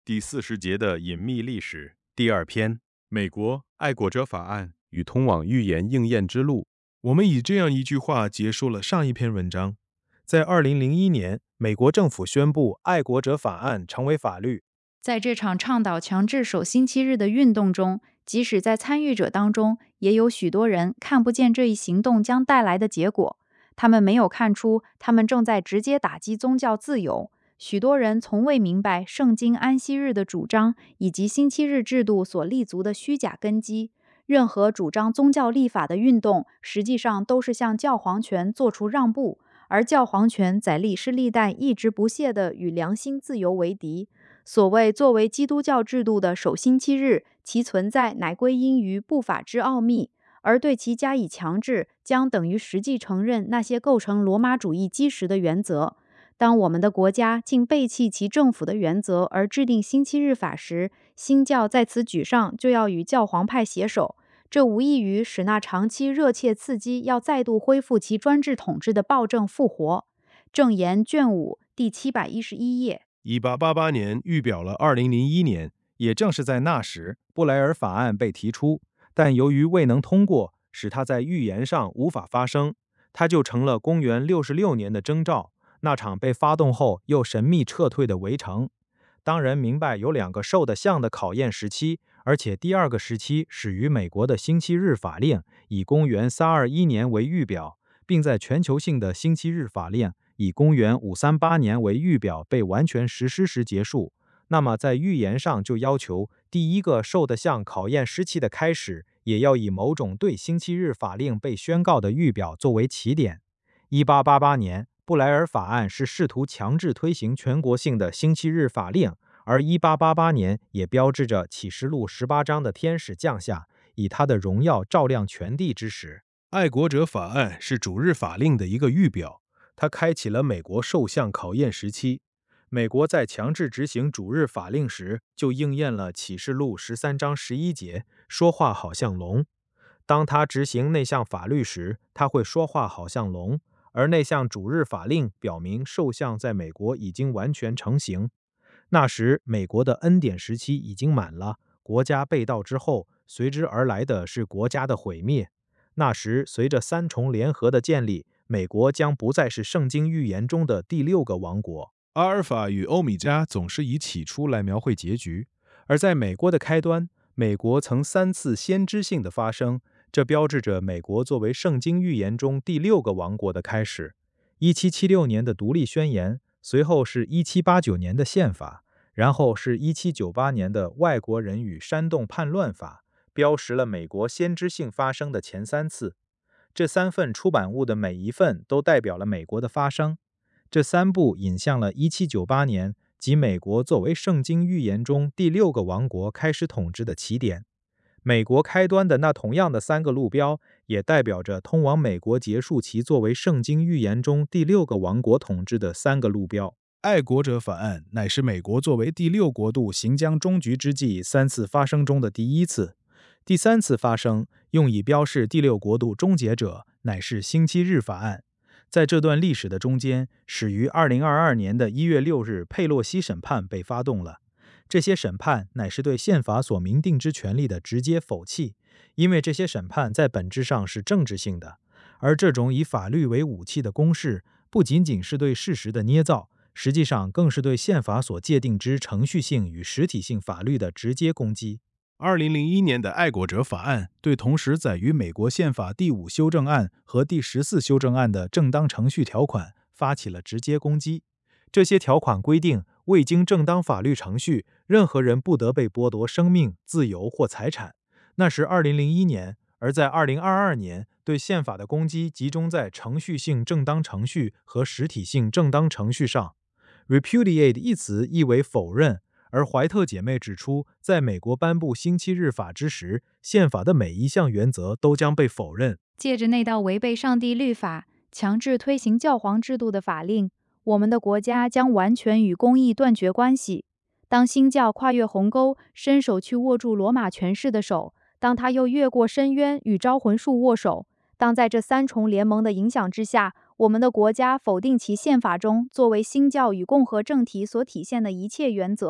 第40节的隐秘历史第2篇：美国爱国者法案与通往预言应验之路。我们以这样一句话结束了上一篇文章。在2001年，美国政府宣布爱国者法案成为法律。 在这场倡导强制守星期日的运动中，即使在参与者当中，也有许多人看不见这一行动将带来的结果。他们没有看出，他们正在直接打击宗教自由。许多人从未明白圣经安息日的主张以及星期日制度所立足的虚假根基。任何主张宗教立法的运动，实际上都是向教皇权做出让步，而教皇权在历史历代一直不懈地与良心自由为敌。所谓作为基督教制度的守星期日，其存在乃归因于不法之奥秘，而对其加以强制，将等于实际承认那些构成罗马主义基石的原则。当我们的国家竟背弃其政府的原则而制定星期日法时，新教在此举上就要与教皇派携手，这无异于使那长期热切刺激要再度恢复其专制统治的暴政复活。正言卷5第711页。 1888年预表了2001年，也正是在那时，布莱尔法案被提出，但由于未能通过，使它在预言上无法发生，它就成了公元66年的征兆，那场被发动后又神秘撤退的围城。当人明白有2个兽的像的考验时期，而且第2个时期始于美国的星期日法令，以公元321年为预表，并在全球性的星期日法令以公元538年为预表被完全实施时结束，那么在预言上就要求第1个兽的像考验时期的开始，也要以某种对星期日法令被宣告的预表作为起点。1888年，布莱尔法案是试图强制推行全国性的星期日法令，而1888年也标志着启示录18章的天使降下，以他的荣耀照亮全地之时。爱国者法案是主日法令的一个预表，它开启了美国兽像考验时期。美国在强制执行主日法令时，就应验了启示录13章11节，说话好像龙。当他执行那项法律时，他会说话好像龙，而那项主日法令表明兽像在美国已经完全成型。那时，美国的恩典时期已经满了，国家被盗之后，随之而来的是国家的毁灭。那时，随着3重联合的建立，美国将不再是圣经预言中的第6个王国。阿尔法与欧米伽总是以起初来描绘结局，而在美国的开端，美国曾3次先知性的发生，这标志着美国作为圣经预言中第6个王国的开始。1776年的独立宣言，随后是1789年的宪法，然后是1798年的外国人与煽动叛乱法，标识了美国先知性发生的前3次。这3份出版物的每一份都代表了美国的发生。这3部引向了1798年，即美国作为圣经预言中第6个王国开始统治的起点。美国开端的那同样的3个路标，也代表着通往美国结束其作为圣经预言中第6个王国统治的3个路标。爱国者法案乃是美国作为第6国度行将终局之际3次发生中的第1次。第3次发生，用以标示第6国度终结者，乃是星期日法案。在这段历史的中间，始于2022年的1月6日佩洛西审判被发动了。这些审判乃是对宪法所明定之权利的直接否弃，因为这些审判在本质上是政治性的，而这种以法律为武器的攻势，不仅仅是对事实的捏造，实际上更是对宪法所界定之程序性与实体性法律的直接攻击。2001年的爱国者法案对同时载于美国宪法第5修正案和第14修正案的正当程序条款发起了直接攻击。这些条款规定，未经正当法律程序，任何人不得被剥夺生命、自由或财产。那是2001年，而在2022年，对宪法的攻击集中在程序性正当程序和实体性正当程序上。Repudiate 一词意为否认，而怀特姐妹指出，在美国颁布星期日法之时，宪法的每一项原则都将被否认。 借着那道违背上帝律法、强制推行教皇制度的法令，我们的国家将完全与公义断绝关系。当新教跨越鸿沟，伸手去握住罗马权势的手，当他又越过深渊与招魂术握手，当在这3重联盟的影响之下，我们的国家否定其宪法中作为新教与共和政体所体现的一切原则，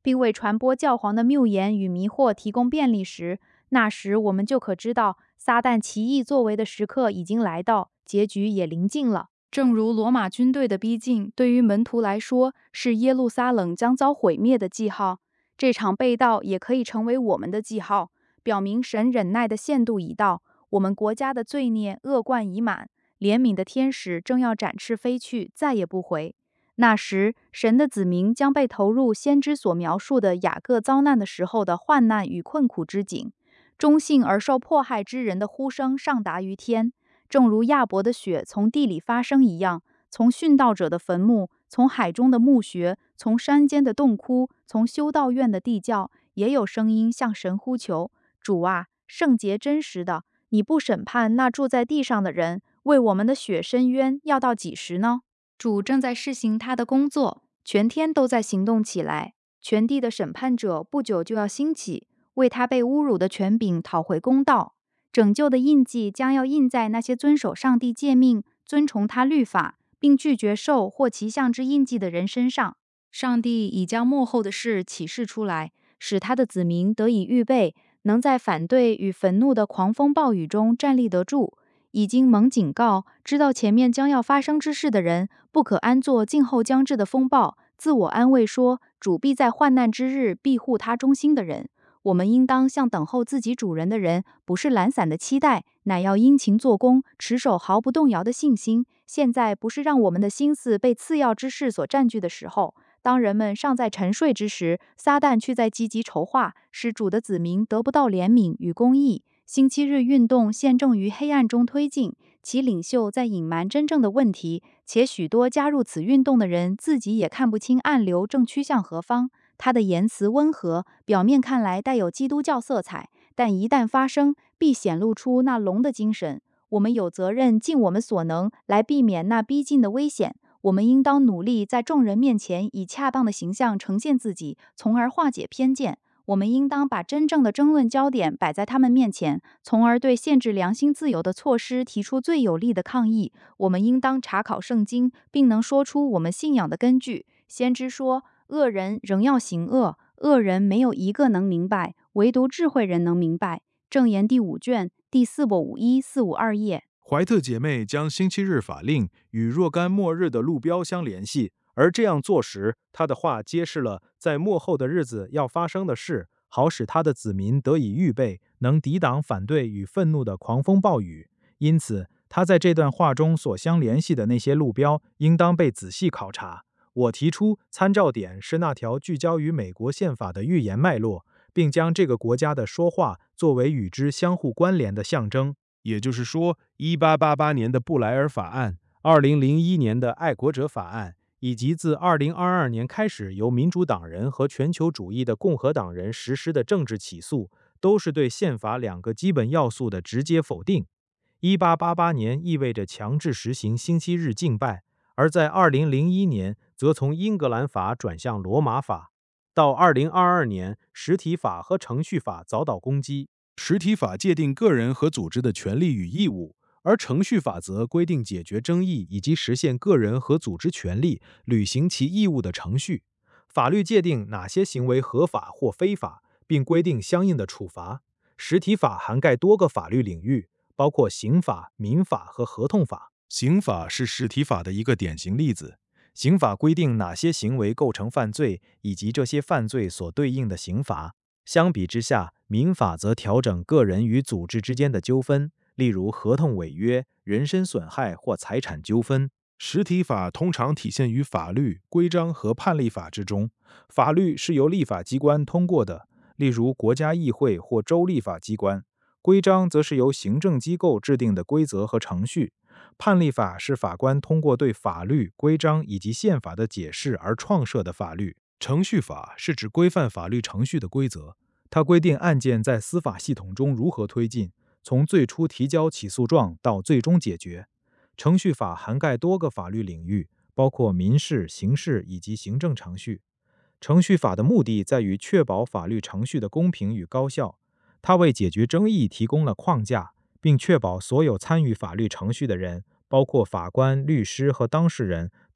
并为传播教皇的谬言与迷惑提供便利时，那时我们就可知道撒旦奇异作为的时刻已经来到，结局也临近了。正如罗马军队的逼近对于门徒来说是耶路撒冷将遭毁灭的记号，这场被盗也可以成为我们的记号，表明神忍耐的限度已到，我们国家的罪孽恶贯已满，怜悯的天使正要展翅飞去，再也不回。那时，神的子民将被投入先知所描述的雅各遭难的时候的患难与困苦之境。忠信而受迫害之人的呼声上达于天，正如亚伯的血从地里发生一样，从殉道者的坟墓，从海中的墓穴，从山间的洞窟，从修道院的地窖，也有声音向神呼求：主啊，圣洁真实的，你不审判那住在地上的人，为我们的血伸冤，要到几时呢？主正在施行他的工作，全天都在行动起来。全地的审判者不久就要兴起，为他被侮辱的权柄讨回公道。拯救的印记将要印在那些遵守上帝诫命、遵从他律法，并拒绝兽或其像之印记的人身上。上帝已将末后的事启示出来，使他的子民得以预备，能在反对与愤怒的狂风暴雨中站立得住。已经蒙警告，知道前面将要发生之事的人，不可安坐静候将至的风暴，自我安慰说，主必在患难之日庇护他忠心的人。我们应当像等候自己主人的人，不是懒散的期待，乃要殷勤做工，持守毫不动摇的信心。现在不是让我们的心思被次要之事所占据的时候。当人们尚在沉睡之时，撒旦却在积极筹划，使主的子民得不到怜悯与公义。星期日运动现正于黑暗中推进，其领袖在隐瞒真正的问题，且许多加入此运动的人自己也看不清暗流正趋向何方。他的言辞温和，表面看来带有基督教色彩，但一旦发生，必显露出那龙的精神。我们有责任尽我们所能来避免那逼近的危险。我们应当努力在众人面前以恰当的形象呈现自己，从而化解偏见。我们应当把真正的争论焦点摆在他们面前，从而对限制良心自由的措施提出最有力的抗议。我们应当查考圣经，并能说出我们信仰的根据。先知说，恶人仍要行恶，恶人没有一个能明白，唯独智慧人能明白。箴言第5卷第451、452页。 怀特姐妹将星期日法令与若干末日的路标相联系，而这样做时，她的话揭示了在末后的日子要发生的事，好使她的子民得以预备，能抵挡反对与愤怒的狂风暴雨。因此，她在这段话中所相联系的那些路标，应当被仔细考察。我提出参照点是那条聚焦于美国宪法的预言脉络，并将这个国家的说话作为与之相互关联的象征。也就是说，1888年的布莱尔法案、2001年的爱国者法案，以及自2022年开始由民主党人和全球主义的共和党人实施的政治起诉，都是对宪法2个基本要素的直接否定。1888年意味着强制实行星期日敬拜，而在2001年则从英格兰法转向罗马法。到2022年，实体法和程序法遭到攻击。实体法界定个人和组织的权利与义务，而程序法则规定解决争议以及实现个人和组织权利、履行其义务的程序。法律界定哪些行为合法或非法，并规定相应的处罚。实体法涵盖多个法律领域，包括刑法、民法和合同法。刑法是实体法的一个典型例子。刑法规定哪些行为构成犯罪，以及这些犯罪所对应的刑罚。相比之下，民法则调整个人与组织之间的纠纷，例如合同违约、人身损害或财产纠纷。实体法通常体现于法律、规章和判例法之中。法律是由立法机关通过的，例如国家议会或州立法机关；规章则是由行政机构制定的规则和程序。判例法是法官通过对法律、规章以及宪法的解释而创设的法律。程序法是指规范法律程序的规则，它规定案件在司法系统中如何推进，从最初提交起诉状到最终解决。程序法涵盖多个法律领域，包括民事、刑事以及行政程序。程序法的目的在于确保法律程序的公平与高效，它为解决争议提供了框架，并确保所有参与法律程序的人，包括法官、律师和当事人，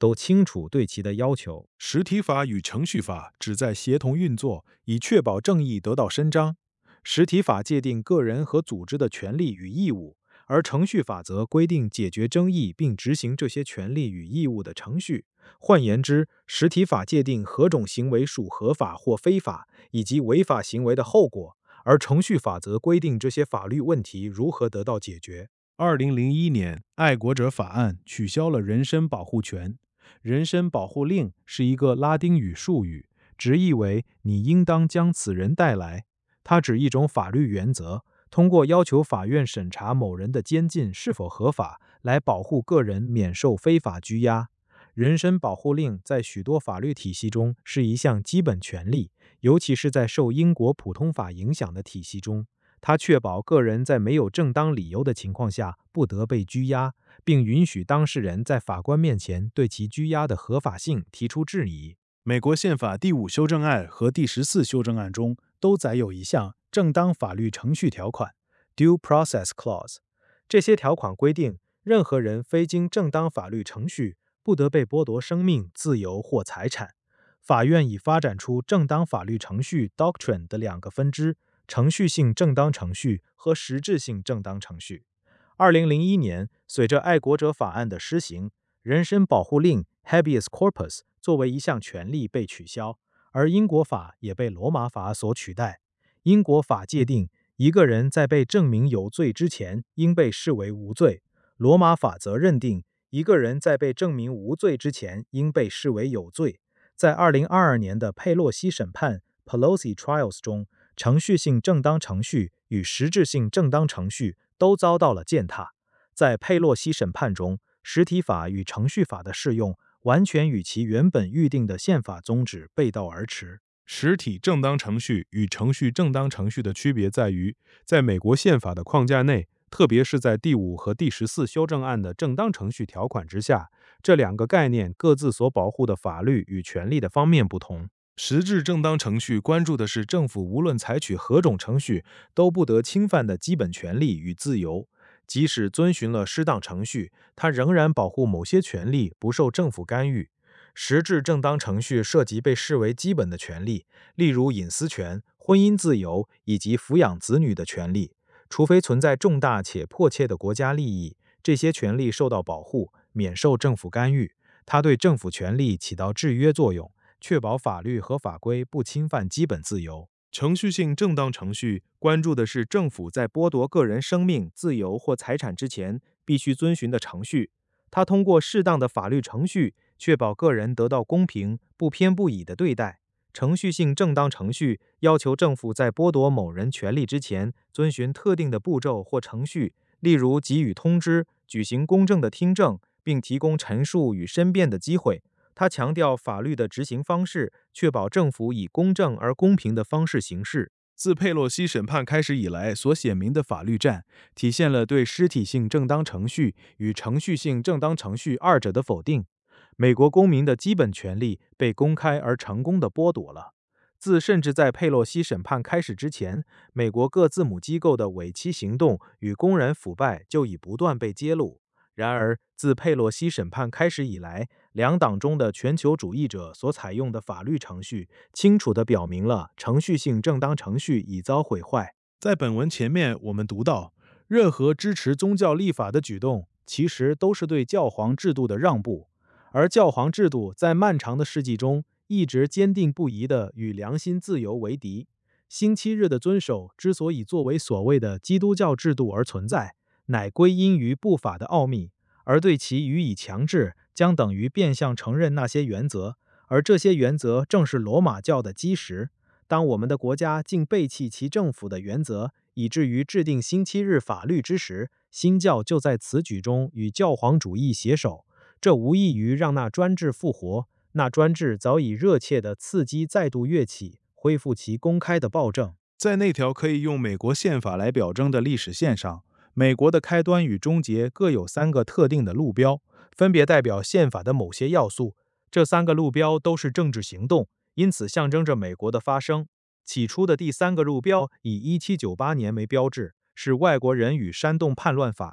都清楚对其的要求。 实体法与程序法旨在协同运作，以确保正义得到伸张。 实体法界定个人和组织的权利与义务，而程序法则规定解决争议并执行这些权利与义务的程序。换言之，实体法界定何种行为属合法或非法，以及违法行为的后果，而程序法则规定这些法律问题如何得到解决。 2001年，爱国者法案取消了人身保护权。人身保护令是一个拉丁语术语，直译为“你应当将此人带来”。它指一种法律原则，通过要求法院审查某人的监禁是否合法，来保护个人免受非法拘押。人身保护令在许多法律体系中是一项基本权利，尤其是在受英国普通法影响的体系中。它确保个人在没有正当理由的情况下不得被拘押，并允许当事人在法官面前对其拘押的合法性提出质疑。 美国宪法第5修正案和第14修正案中都载有一项正当法律程序条款 （Due Process Clause）。这些条款规定，任何人非经正当法律程序，不得被剥夺生命、自由或财产。法院已发展出正当法律程序 （Doctrine） 的2个分支。程序性正当程序和实质性正当程序。2001年，随着爱国者法案的施行，人身保护令 （Habeas Corpus） 作为一项权利被取消，而英国法也被罗马法所取代。英国法界定，一个人在被证明有罪之前，应被视为无罪；罗马法则认定，一个人在被证明无罪之前，应被视为有罪。在2022年的佩洛西审判 （Pelosi Trials） 中，程序性正当程序与实质性正当程序都遭到了践踏。在佩洛西审判中，实体法与程序法的适用完全与其原本预定的宪法宗旨背道而驰。 实体正当程序与程序正当程序的区别在于，在美国宪法的框架内，特别是在第5和第14修正案的正当程序条款之下，这2个概念各自所保护的法律与权利的方面不同。 实质正当程序关注的是政府无论采取何种程序都不得侵犯的基本权利与自由，即使遵循了适当程序，它仍然保护某些权利不受政府干预。实质正当程序涉及被视为基本的权利，例如隐私权、婚姻自由以及抚养子女的权利。除非存在重大且迫切的国家利益，这些权利受到保护，免受政府干预。它对政府权力起到制约作用，确保法律和法规不侵犯基本自由。 程序性正当程序关注的是政府在剥夺个人生命、自由或财产之前必须遵循的程序。 它通过适当的法律程序，确保个人得到公平、不偏不倚的对待。程序性正当程序要求政府在剥夺某人权利之前，遵循特定的步骤或程序，例如给予通知、举行公正的听证，并提供陈述与申辩的机会。他强调法律的执行方式，确保政府以公正而公平的方式行事。 自佩洛西审判开始以来所显明的法律战，体现了对实体性正当程序与程序性正当程序二者的否定。 美国公民的基本权利被公开而成功地剥夺了。甚至在佩洛西审判开始之前，美国各字母机构的伪欺行动与公然腐败就已不断被揭露。然而，自佩洛西审判开始以来，2党中的全球主义者所采用的法律程序，清楚地表明了程序性正当程序已遭毁坏。 在本文前面，我们读到，任何支持宗教立法的举动，其实都是对教皇制度的让步， 而教皇制度在漫长的世纪中一直坚定不移地与良心自由为敌。星期日的遵守之所以作为所谓的基督教制度而存在，乃归因于不法的奥秘，而对其予以强制，将等于变相承认那些原则，而这些原则正是罗马教的基石。当我们的国家竟背弃其政府的原则，以至于制定星期日法律之时，新教就在此举中与教皇主义携手，这无异于让那专制复活。那专制早已热切的刺激再度跃起，恢复其公开的暴政。 在那条可以用美国宪法来表征的历史线上，美国的开端与终结各有3个特定的路标， 分别代表宪法的某些要素。这3个路标都是政治行动，因此象征着美国的发生。起初的第3个路标以1798年为标志，是外国人与煽动叛乱法案，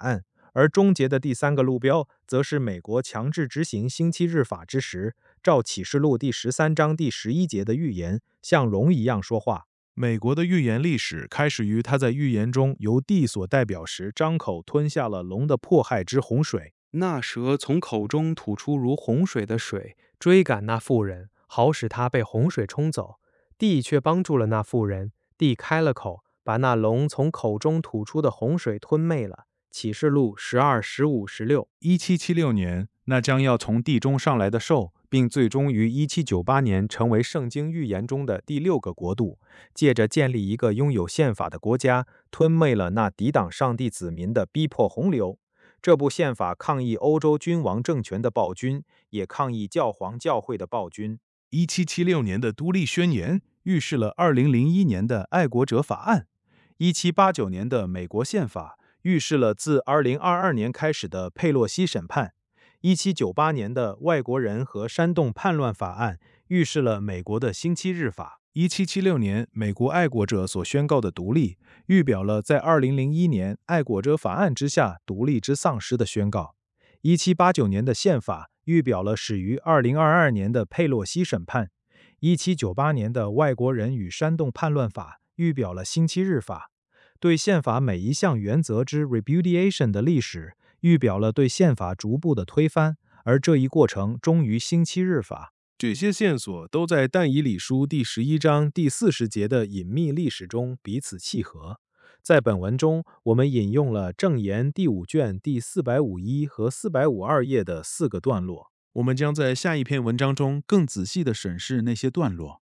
而终结的第3个路标，则是美国强制执行星期日法之时，照启示录第13章第11节的预言，像龙一样说话。 美国的预言历史开始于他在预言中由地所代表时张口吞下了龙的迫害之洪水。 那蛇从口中吐出如洪水的水，追赶那妇人，好使她被洪水冲走。地却帮助了那妇人，地开了口，把那龙从口中吐出的洪水吞灭了。启示录12、15、16。 1776年，那将要从地中上来的兽，并最终于1798年成为圣经预言中的第6个国度，借着建立一个拥有宪法的国家，吞灭了那抵挡上帝子民的逼迫洪流。这部宪法抗议欧洲君王政权的暴君，也抗议教皇教会的暴君。 1776年的独立宣言预示了2001年的爱国者法案。1789年的美国宪法预示了自2022年开始的佩洛西审判。1798年的外国人和煽动叛乱法案预示了美国的星期日法。1776年美国爱国者所宣告的独立，预表了在2001年爱国者法案之下独立之丧失的宣告。1789年的宪法预表了始于2022年的佩洛西审判。1798年的外国人与煽动叛乱法预表了星期日法。对宪法每一项原则之 repudiation 的历史预表了对宪法逐步的推翻，而这一过程终于星期日法。这些线索都在但以理书第11章第40节的隐秘历史中彼此契合。在本文中，我们引用了正言第5卷第451和452页的4个段落。我们将在下一篇文章中更仔细地审视那些段落。